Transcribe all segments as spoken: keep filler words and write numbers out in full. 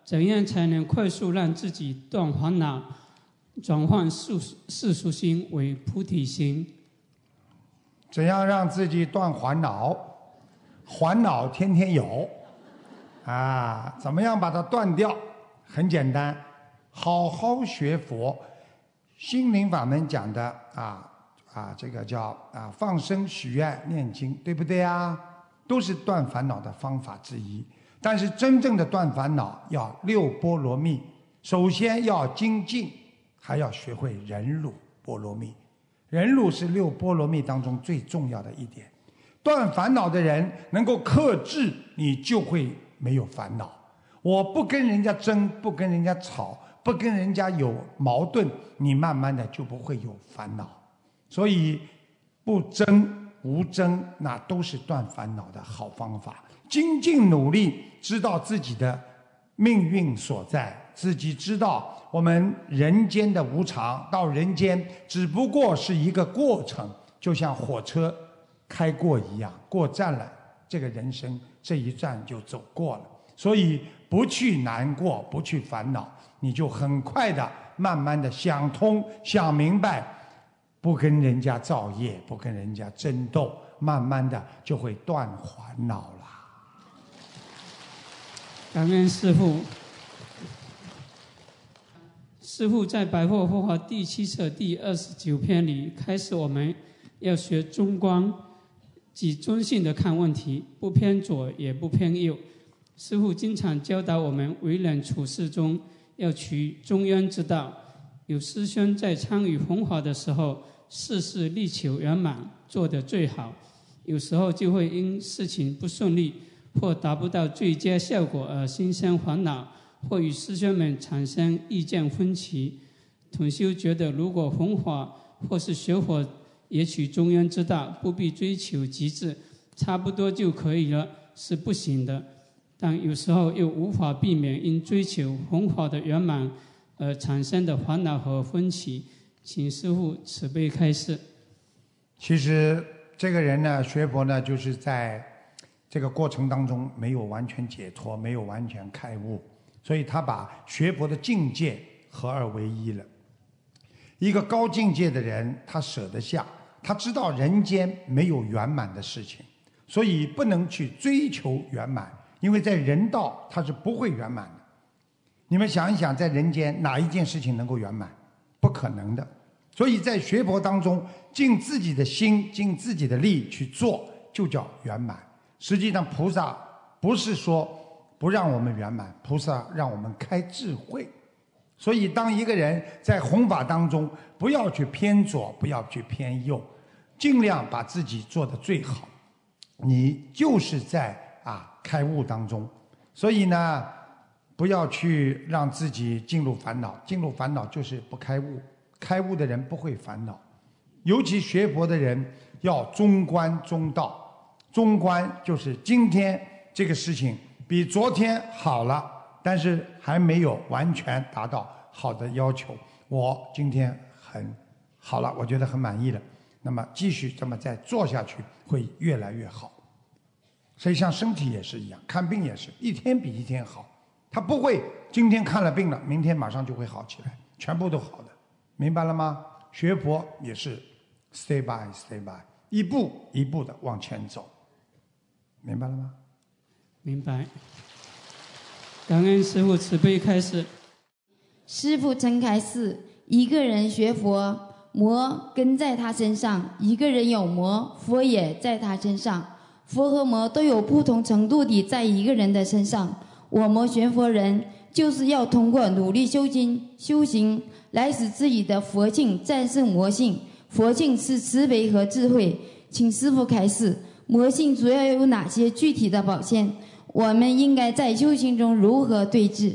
怎样才能快速让自己断烦恼，转换世世俗心为菩提心？ 怎样让自己断烦恼？烦恼天天有，啊，怎么样把它断掉？很简单，好好学佛。心灵法门讲的啊啊，这个叫啊放生、许愿、念经，对不对啊？都是断烦恼的方法之一。但是真正的断烦恼要六波罗蜜，首先要精进，还要学会忍辱波罗蜜。忍辱是六波罗蜜当中最重要的一点。断烦恼的人能够克制，你就会没有烦恼。我不跟人家争，不跟人家吵，不跟人家有矛盾，你慢慢的就不会有烦恼。所以不争无争，那都是断烦恼的好方法。精进努力，知道自己的命运所在，自己知道我们人间的无常，到人间只不过是一个过程，就像火车开过一样，过站了，这个人生这一站就走过了。所以不去难过，不去烦恼，你就很快的慢慢的想通想明白，不跟人家造业，不跟人家争斗，慢慢的就会断烦恼了。 感恩师父。师父在《百货佛法》第七册第二十九篇里开始，我们要学中观，即中性的看问题，不偏左也不偏右。师父经常教导我们为人处事中要取中庸之道。有师兄在参与弘法的时候，事事力求圆满，做得最好，有时候就会因事情不顺利或达不到最佳效果而心生烦恼，或与师兄们产生意见分歧。统修觉得，如果弘法或是学佛也取中庸之道，不必追求极致，差不多就可以了，是不行的。但有时候又无法避免因追求弘法的圆满而产生的烦恼和分歧，请师父慈悲开示。 其实这个人呢，学佛呢，就是在这个过程当中没有完全解脱，没有完全开悟，所以他把学佛的境界合二为一了。一个高境界的人，他舍得下，他知道人间没有圆满的事情，所以不能去追求圆满，因为在人道它是不会圆满的。你们想一想，在人间哪一件事情能够圆满？不可能的。所以在学佛当中，尽自己的心，尽自己的力去做，就叫圆满。实际上菩萨不是说不让我们圆满，菩萨让我们开智慧。所以当一个人在弘法当中，不要去偏左，不要去偏右，尽量把自己做得最好，你就是在啊开悟当中。所以呢，不要去让自己进入烦恼，进入烦恼就是不开悟，开悟的人不会烦恼。尤其学佛的人要中观中道。中观就是今天这个事情比昨天好了，但是还没有完全达到好的要求。我今天很好了，我觉得很满意了，那么继续这么再做下去会越来越好。所以像身体也是一样，看病也是一天比一天好，它不会今天看了病了，明天马上就会好起来，全部都好的，明白了吗？学佛也是 stay by stay by， 一步一步的往前走，明白了吗？ 明白。感恩师父慈悲开示。 师父曾开示，一个人学佛，魔跟在他身上；一个人有魔，佛也在他身上。佛和魔都有不同程度地在一个人的身上。我们学佛人就是要通过努力修经修行，来使自己的佛性战胜魔性。佛性是慈悲和智慧，请师父开示，魔性主要有哪些具体的表现？我们应该在修行中如何对治？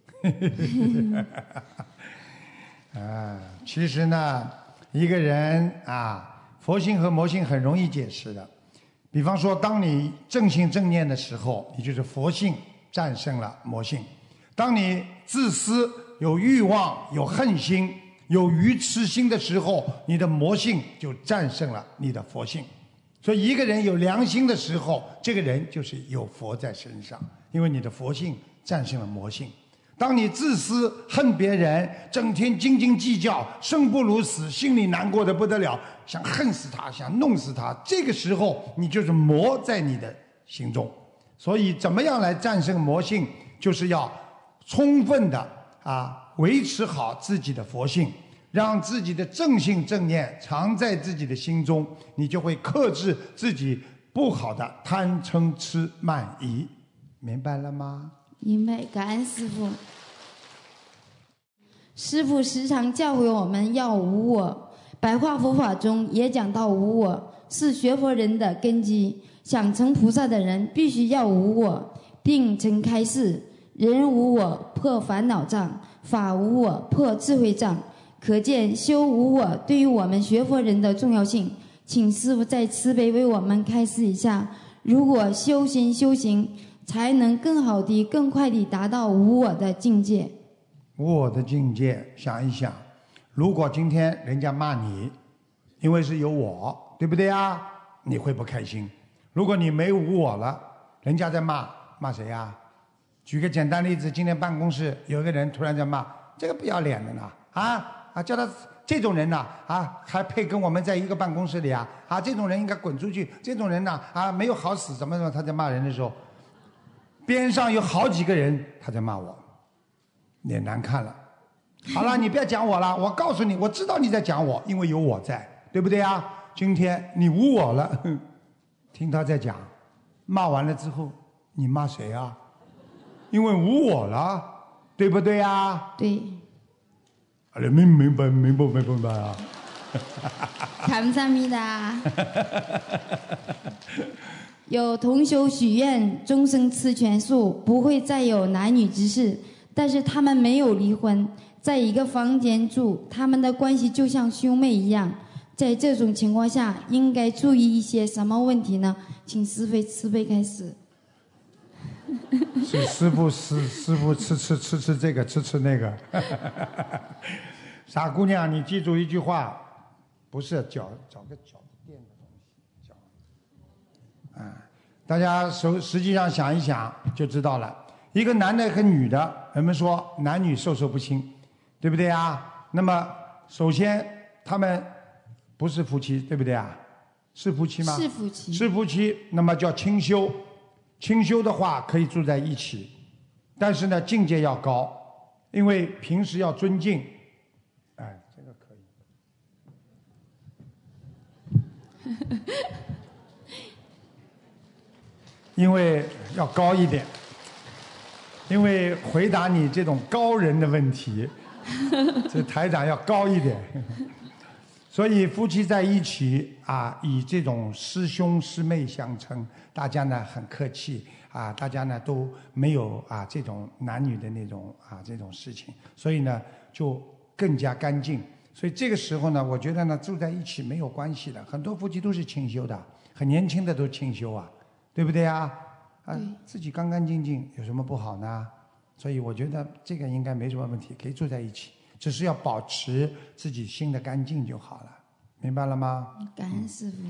啊，其实呢，一个人啊，佛性和魔性很容易解释的。比方说，当你正信正念的时候，你就是佛性战胜了魔性；当你自私、有欲望、有恨心、有愚痴心的时候，你的魔性就战胜了你的佛性。所以，一个人有良心的时候，这个人就是有佛在身上，因为你的佛性战胜了魔性。 当你自私、恨别人，整天斤斤计较，生不如死，心里难过的不得了，想恨死他，想弄死他，这个时候你就是魔在你的心中。所以怎么样来战胜魔性，就是要充分的啊维持好自己的佛性，让自己的正性正念藏在自己的心中，你就会克制自己不好的贪嗔痴慢疑。明白了吗？ 明白，感恩师父。师父时常教诲我们要无我，白话佛法中也讲到无我是学佛人的根基，想成菩萨的人必须要无我，并曾开示：人无我破烦恼障，法无我破智慧障。可见修无我对于我们学佛人的重要性。请师父再慈悲为我们开示一下，如果修心修行才能更好地、更快地达到无我的境界。 无我的境界，想一想，如果今天人家骂你，因为是有我，对不对啊？你会不开心。如果你没无我了，人家在骂，骂谁啊？举个简单例子，今天办公室有一个人突然在骂，这个不要脸的呢，啊啊，叫他这种人呐，啊，还配跟我们在一个办公室里啊？啊，这种人应该滚出去，这种人呐，啊，没有好死，怎么怎么，他在骂人的时候，边上有好几个人他在骂我，脸难看了。好了，你不要讲我了，我告诉你，我知道你在讲我，因为有我在，对不对啊？今天你无我了，听他在讲，骂完了之后，你骂谁啊？因为无我了，对不对啊？ 对。 明明白明白明白明白啊！ 感萨弥达。有同修许愿终生吃全素，不会再有男女之事，但是他们没有离婚，在一个房间住，他们的关系就像兄妹一样。在这种情况下，应该注意一些什么问题呢？请师父慈悲开始。 是师父师师父吃吃吃吃这个吃吃那个。傻姑娘，你记住一句话，不是脚找个脚垫的东西，脚啊，大家实实际上想一想就知道了。一个男的和女的，人们说男女授受不亲，对不对啊？那么首先他们不是夫妻，对不对啊？是夫妻吗？ 是夫妻。 是夫妻，那么叫清修。清修的话可以住在一起，但是呢境界要高，因为平时要尊敬。哎，这个可以。因为要高一点，因为回答你这种高人的问题，这台长要高一点。所以夫妻在一起啊，以这种师兄师妹相称，大家呢很客气啊，大家呢都没有啊这种男女的那种啊这种事情，所以呢就更加干净。所以这个时候呢，我觉得呢住在一起没有关系的，很多夫妻都是清修的，很年轻的都清修啊，对不对啊？啊，自己干干净净有什么不好呢？所以我觉得这个应该没什么问题，可以住在一起。只是要保持自己心的干净就好了，明白了吗？ 感恩师父。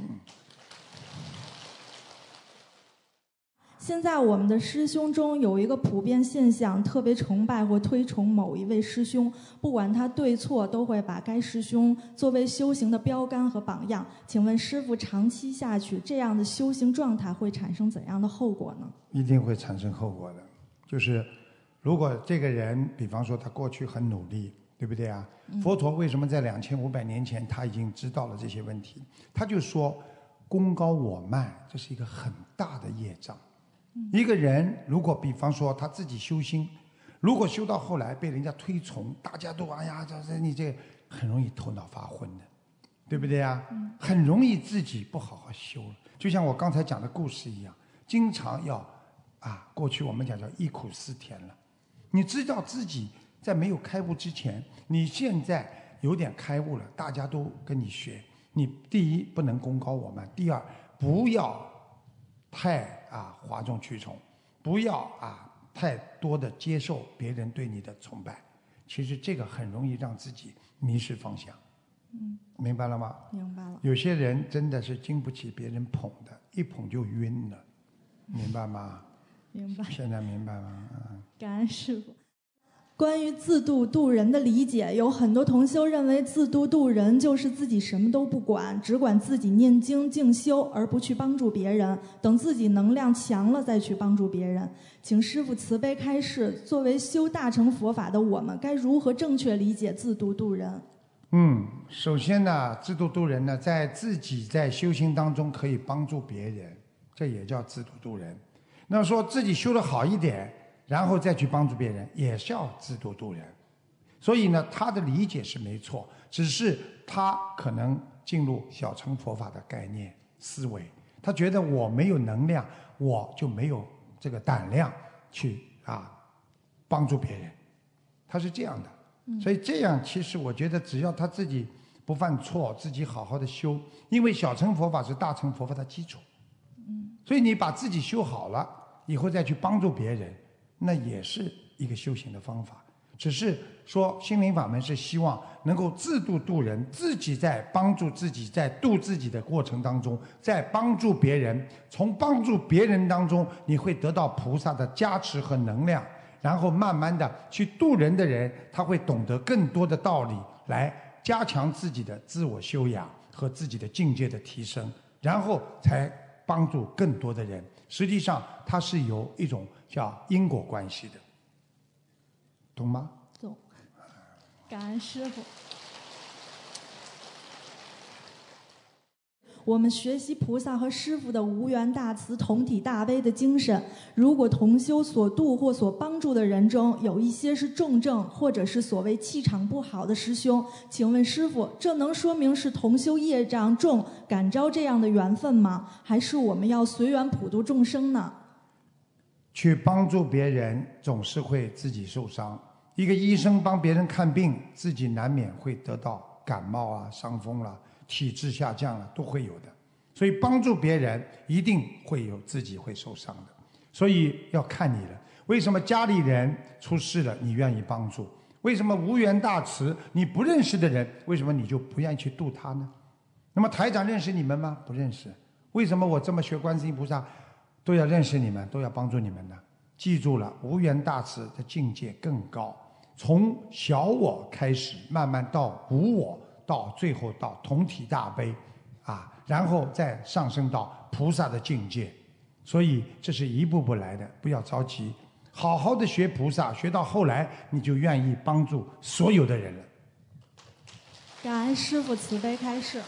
现在我们的师兄中有一个普遍现象，特别崇拜或推崇某一位师兄，不管他对错，都会把该师兄作为修行的标杆和榜样。请问师父，长期下去，这样的修行状态会产生怎样的后果呢？ 一定会产生后果的，就是如果这个人，比方说他过去很努力，对不对啊？佛陀为什么在两千五百年前他已经知道了这些问题？他就说，功高我慢，这是一个很大的业障。一个人如果比方说他自己修心，如果修到后来被人家推崇，大家都哎呀，这这你这很容易头脑发昏的，对不对啊？很容易自己不好好修了。就像我刚才讲的故事一样，经常要啊，过去我们讲叫忆苦思甜了。你知道自己在没有开悟之前，你现在有点开悟了，大家都跟你学。你第一不能功高我慢，第二不要太啊哗众取宠，不要啊太多的接受别人对你的崇拜。其实这个很容易让自己迷失方向。 嗯， 明白了吗？ 明白了。 有些人真的是经不起别人捧的，一捧就晕了，明白吗？ 明白。 现在明白吗？嗯。 感恩师父。 关于自度度人的理解，有很多同修认为自度度人就是自己什么都不管，只管自己念经静修，而不去帮助别人，等自己能量强了再去帮助别人。请师父慈悲开示，作为修大乘佛法的我们，该如何正确理解自度度人？ 嗯，首先呢，自度度人呢，在自己在修行当中可以帮助别人，这也叫自度度人。那说自己修得好一点，然后再去帮助别人，也是要自度度人。所以呢，他的理解是没错，只是他可能进入小乘佛法的概念思维，他觉得我没有能量，我就没有这个胆量去啊帮助别人，他是这样的。所以这样，其实我觉得，只要他自己不犯错，自己好好的修，因为小乘佛法是大乘佛法的基础。所以你把自己修好了，以后再去帮助别人，那也是一个修行的方法。只是说心灵法门是希望能够自度度人，自己在帮助自己，在度自己的过程当中，在帮助别人，从帮助别人当中，你会得到菩萨的加持和能量。然后慢慢的去度人的人，他会懂得更多的道理，来加强自己的自我修养和自己的境界的提升，然后才帮助更多的人。实际上它是有一种叫因果关系的，懂吗？ 懂。感恩师父。我们学习菩萨和师父的无缘大慈、同体大悲的精神。如果同修所度或所帮助的人中有一些是重症，或者是所谓气场不好的师兄，请问师父，这能说明是同修业障重，感召这样的缘分吗？还是我们要随缘普度众生呢？ 去帮助别人总是会自己受伤。一个医生帮别人看病，自己难免会得到感冒啊、伤风啦、体质下降了，都会有的。所以帮助别人一定会有自己会受伤的，所以要看你了。为什么家里人出事了你愿意帮助？为什么无缘大慈你不认识的人，为什么你就不愿意去度他呢？那么台长认识你们吗？不认识。为什么我这么学观世音菩萨都要认识你们，都要帮助你们呢？记住了，无缘大慈的境界更高，从小我开始，慢慢到无我，到最后到同体大悲啊，然后再上升到菩萨的境界。所以这是一步步来的，不要着急，好好的学菩萨，学到后来你就愿意帮助所有的人了。 感恩师父慈悲开示。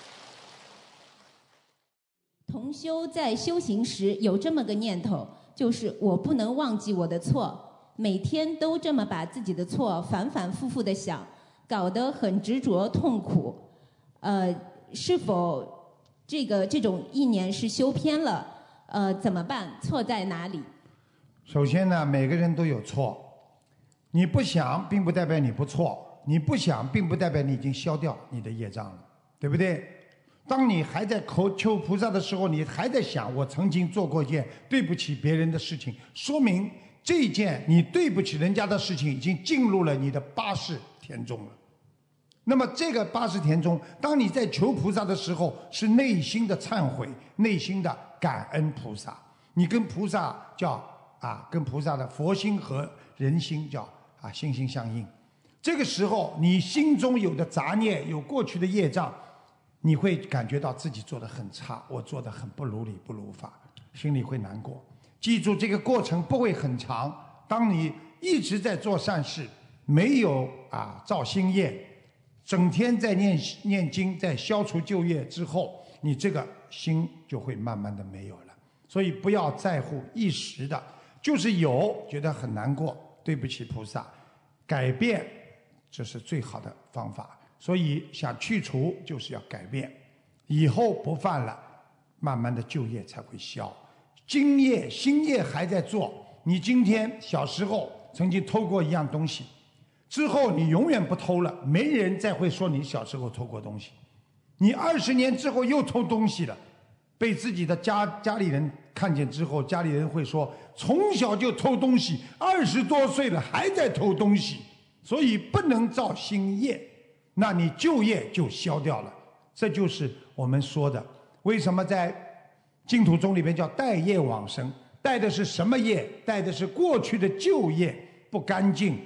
同修在修行时有这么个念头，就是我不能忘记我的错，每天都这么把自己的错反反复复的想，搞得很执着痛苦。呃，是否这个这种意念是修偏了？呃，怎么办？错在哪里？ 首先呢，每个人都有错，你不想并不代表你不错，你不想并不代表你已经消掉你的业障了，对不对？当你还在求菩萨的时候，你还在想我曾经做过一件对不起别人的事情，说明这件你对不起人家的事情已经进入了你的八识田中了。那么这个八识田中，当你在求菩萨的时候，是内心的忏悔，内心的感恩菩萨，你跟菩萨叫啊，跟菩萨的佛心和人心叫啊心心相印。这个时候你心中有的杂念，有过去的业障，你会感觉到自己做得很差，我做得很不如理不如法，心里会难过。记住，这个过程不会很长，当你一直在做善事，没有啊造新业，整天在念念经，在消除旧业之后，你这个心就会慢慢的没有了。所以不要在乎一时的，就是有觉得很难过，对不起菩萨，改变这是最好的方法。所以想去除就是要改变，以后不犯了，慢慢的旧业才会消。今业新业还在做，你今天小时候曾经偷过一样东西，之后你永远不偷了，没人再会说你小时候偷过东西。你二十年之后又偷东西了，被自己的家家里人看见之后，家里人会说从小就偷东西，二十多岁了还在偷东西，所以不能造新业，那你旧业就消掉了。这就是我们说的，为什么在净土宗里边叫带业往生，带的是什么业？带的是过去的旧业不干净。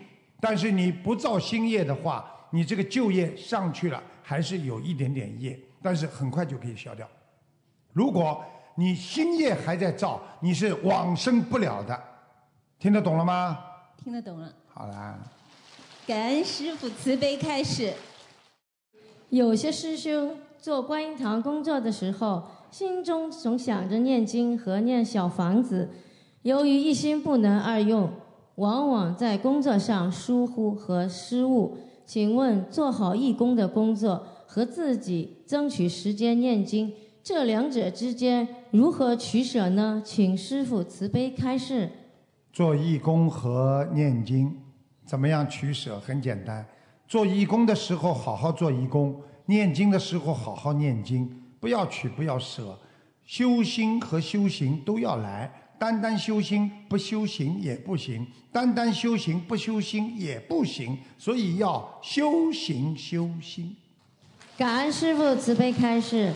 但是你不造新业的话，你这个旧业上去了，还是有一点点业，但是很快就可以消掉。如果你新业还在造，你是往生不了的。听得懂了吗？ 听得懂了。 好啦。 感恩师父慈悲开示。 有些师兄做观音堂工作的时候，心中总想着念经和念小房子，由于一心不能二用，往往在工作上疏忽和失误。请问做好义工的工作和自己争取时间念经，这两者之间如何取舍呢？请师父慈悲开示。 做义工和念经怎么样取舍？很简单，做义工的时候好好做义工，念经的时候好好念经，不要取不要舍。修心和修行都要来，单单修心不修行也不行，单单修行不修心也不行，所以要修行修心。 感恩师父慈悲开示。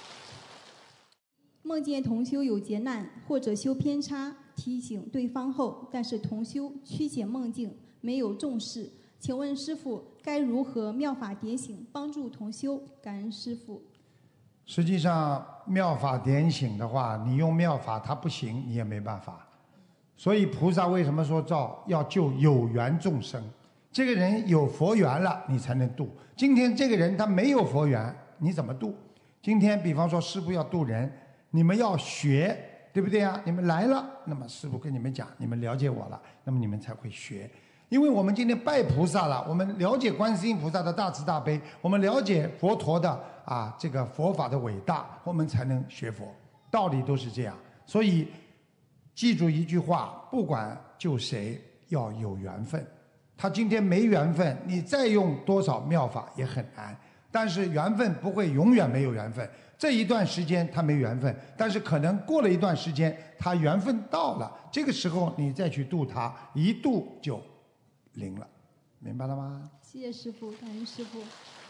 梦见同修有劫难或者修偏差，提醒对方后，但是同修曲解梦境，没有重视，请问师父该如何妙法点醒，帮助同修？感恩师父。 实际上妙法点醒的话，你用妙法它不行，你也没办法。所以菩萨为什么说造要救有缘众生？这个人有佛缘了，你才能度。今天这个人他没有佛缘，你怎么度？今天比方说师父要度人，你们要学，对不对啊？你们来了，那么师父跟你们讲，你们了解我了，那么你们才会学。因为我们今天拜菩萨了，我们了解观世音菩萨的大慈大悲，我们了解佛陀的啊这个佛法的伟大，我们才能学佛。道理都是这样，所以记住一句话，不管救谁要有缘分。他今天没缘分，你再用多少妙法也很难。但是缘分不会永远没有缘分，这一段时间他没缘分，但是可能过了一段时间他缘分到了，这个时候你再去度他，一度就灵了，明白了吗？ 谢谢师父，感恩师父。